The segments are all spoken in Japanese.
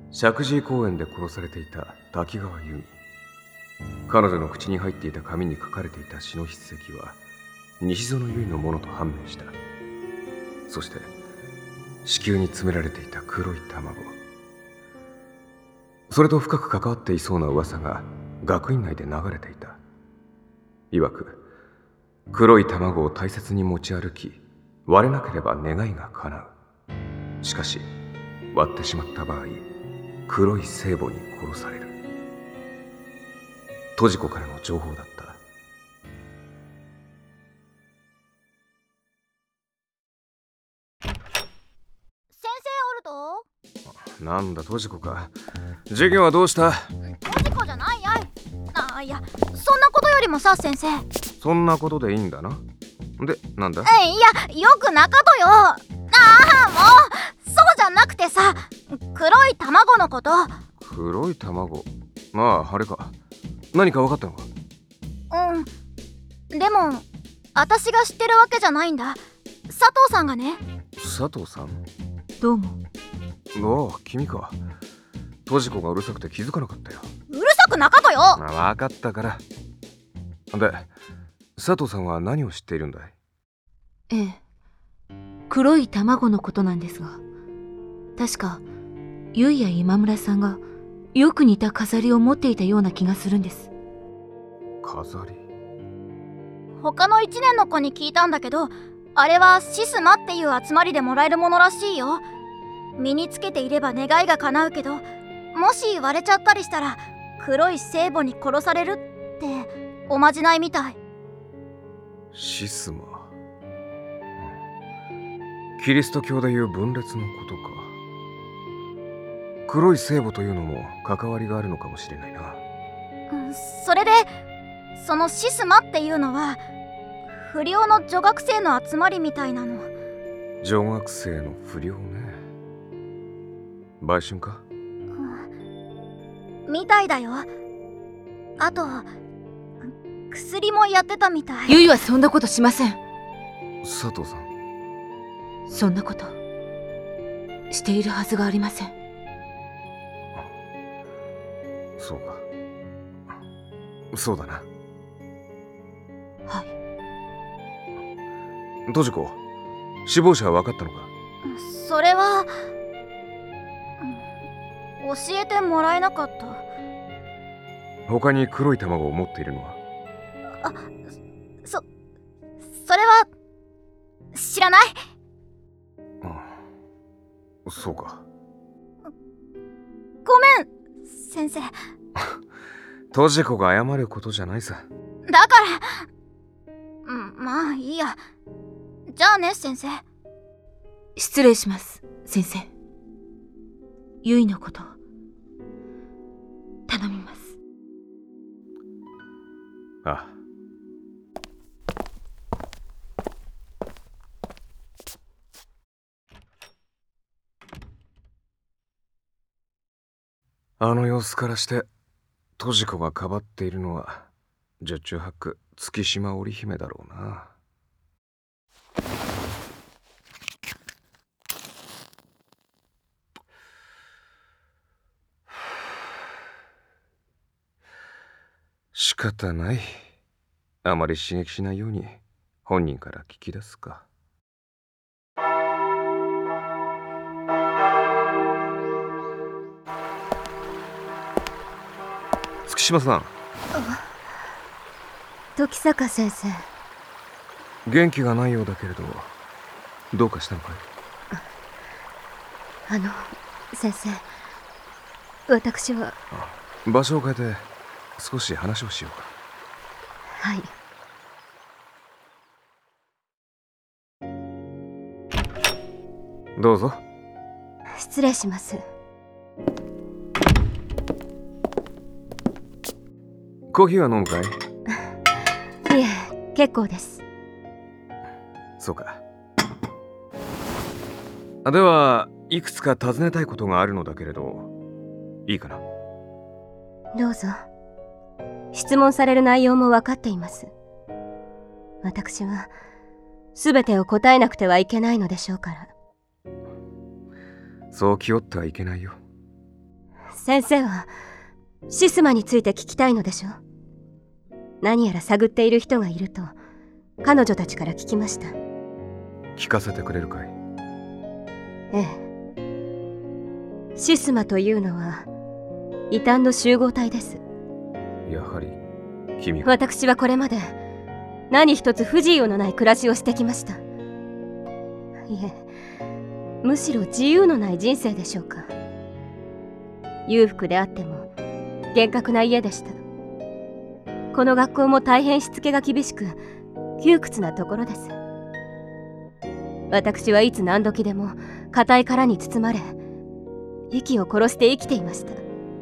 石神井公園で殺されていた滝川由美。彼女の口に入っていた紙に書かれていた詩の筆跡は西園由衣のものと判明した。そして子宮に詰められていた黒い卵、それと深く関わっていそうな噂が学院内で流れていた。いわく黒い卵を大切に持ち歩き、割れなければ願いが叶う。しかし割ってしまった場合、黒い聖母に殺される。トジコからの情報だった。 先生おると？ なんだトジコか。授業はどうした？ トジコじゃないやい。いや、そんなことよりもさ、先生。 そんなことでいいんだな。で、なんだ？ いや、よくなかとよ。もうそうじゃなくてさ、黒い卵のこと。 黒い卵。あれか。何か分かったのか？ でも私が知ってるわけじゃないんだ。佐藤さんがね。 佐藤さん？ どうも。 ああ、君か。トジコがうるさくて気づかなかったよ。 うるさくなかとよ。 分かったから。で、佐藤さんは何を知っているんだい？ ええ、黒い卵のことなんですが、確かゆいや今村さんがよく似た飾りを持っていたような気がするんです。 飾り？ 他の1年の子に聞いたんだけど、あれはシスマっていう集まりでもらえるものらしいよ。身につけていれば願いが叶うけど、もし割れちゃったりしたら黒い聖母に殺されるっておまじないみたい。 シスマ、キリスト教でいう分裂のことか。黒い聖母というのも関わりがあるのかもしれないな。 それでそのシスマっていうのは不良の女学生の集まりみたいなの。 女学生の不良ね。売春か？ みたいだよ。あと薬もやってたみたい。 ゆいはそんなことしません。 佐藤さん？ そんなことしているはずがありません。 そうか。そうだな。 はい。 トジコ、死亡者は分かったのか？ それは教えてもらえなかった。 他に黒い卵を持っているのは？ それは知らない。 そうか。 ごめん先生。 トジコが謝ることじゃないさ。 だからまあいいや。じゃあね先生。 失礼します先生。ゆいのこと頼みます。 ああの様子からしてトジコがかばっているのは十中八九月島織姫だろうな。仕方ない。あまり刺激しないように本人から聞き出すか。月島さん。 時坂先生。 元気がないようだけれど、どうかしたのかい？ 先生、私は。 場所を変えて少し話をしようか。 はい。 どうぞ。 失礼します。 コーヒーは飲むかい？ いえ、結構です。 そうか。ではいくつか尋ねたいことがあるのだけれど、いいかな？ どうぞ。質問される内容も分かっています。私は全てを答えなくてはいけないのでしょうから。 そう気負ってはいけないよ。 先生はシスマについて聞きたいのでしょ。何やら探っている人がいると彼女たちから聞きました。 聞かせてくれるかい？ ええ。シスマというのは異端の集合体です。 やはり君が。 私はこれまで何一つ不自由のない暮らしをしてきました。いえ、むしろ自由のない人生でしょうか。裕福であっても厳格な家でした。この学校も大変しつけが厳しく窮屈なところです。私はいつ何時でも硬い殻に包まれ、息を殺して生きていました。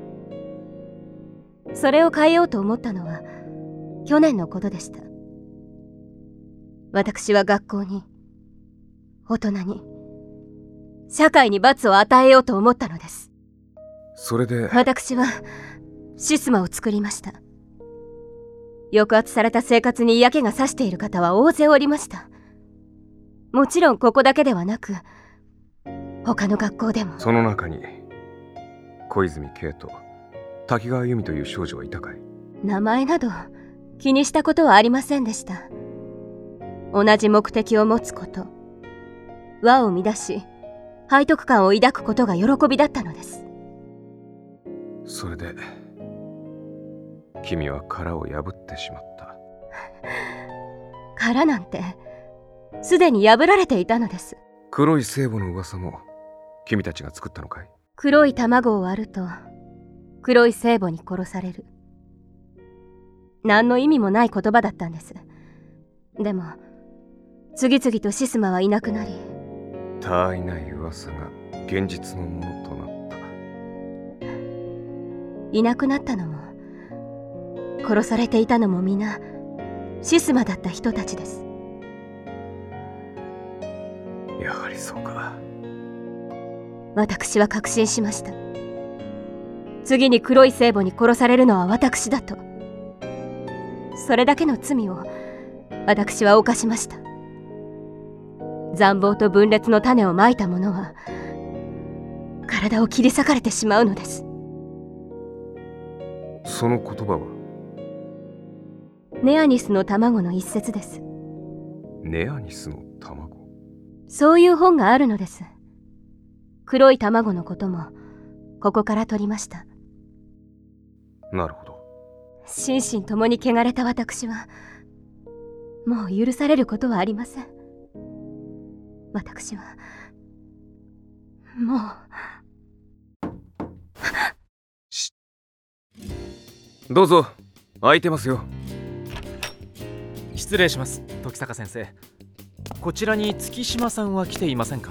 それを変えようと思ったのは去年のことでした。私は学校に、大人に、社会に罰を与えようと思ったのです。 それで私はシスマを作りました。抑圧された生活に嫌気がさしている方は大勢おりました。もちろんここだけではなく他の学校でも。 その中に小泉慶と滝川由美という少女はいたかい？ 名前など気にしたことはありませんでした。同じ目的を持つこと、和を乱し背徳感を抱くことが喜びだったのです。 それで君は殻を破ってしまった。 殻なんてすでに破られていたのです。 黒い聖母の噂も君たちが作ったのかい？ 黒い卵を割ると黒い聖母に殺される。何の意味もない言葉だったんです。でも次々とシスマはいなくなり、 他愛ない噂が現実のものとなった。 いなくなったのも殺されていたのも皆シスマだった人たちです。 やはりそうか。 私は確信しました。次に黒い聖母に殺されるのは私だと。それだけの罪を私は犯しました。残暴と分裂の種をまいた者は体を切り裂かれてしまうのです。 その言葉は？ ネアニスの卵の一節です。 ネアニスの卵？ そういう本があるのです。黒い卵のこともここから取りました。 なるほど。 心身ともに汚れた私はもう許されることはありません。私はもう。 どうぞ、空いてますよ。 失礼します、時坂先生。こちらに月島さんは来ていませんか？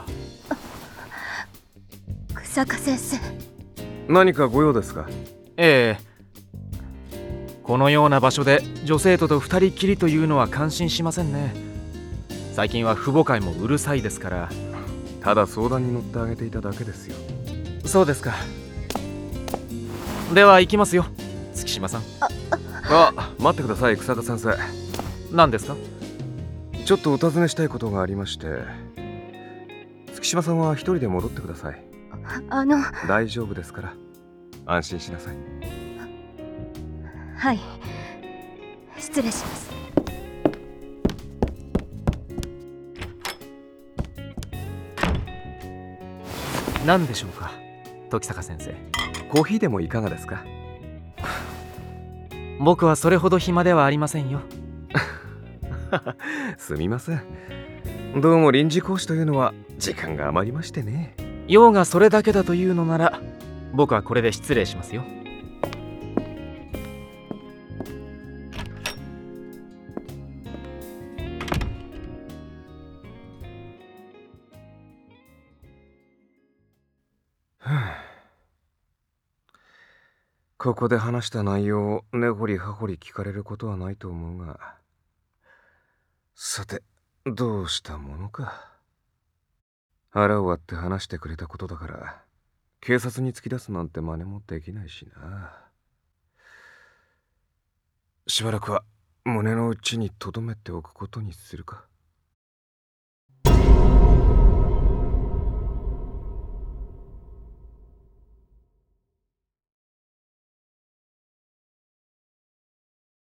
日下先生。 何かご用ですか？ ええ。このような場所で女生徒と二人きりというのは感心しませんね。最近は父母会もうるさいですから。 ただ相談に乗ってあげていただけですよ。 そうですか。では行きますよ、月島さん。 待ってください、草田先生。 何ですか？ ちょっとお尋ねしたいことがありまして。月島さんは一人で戻ってください。大丈夫ですから安心しなさい。 はい、失礼します。 何でしょうか、時坂先生。 コーヒーでもいかがですか？ 僕はそれほど暇ではありませんよ。 すみません。どうも臨時講師というのは時間が余りましてね。 用がそれだけだというのなら僕はこれで失礼しますよ。 ここで話した内容を根掘り葉掘り聞かれることはないと思うが、さてどうしたものか。腹を割って話してくれたことだから警察に突き出すなんて真似もできないしな。しばらくは胸の内に留めておくことにするか。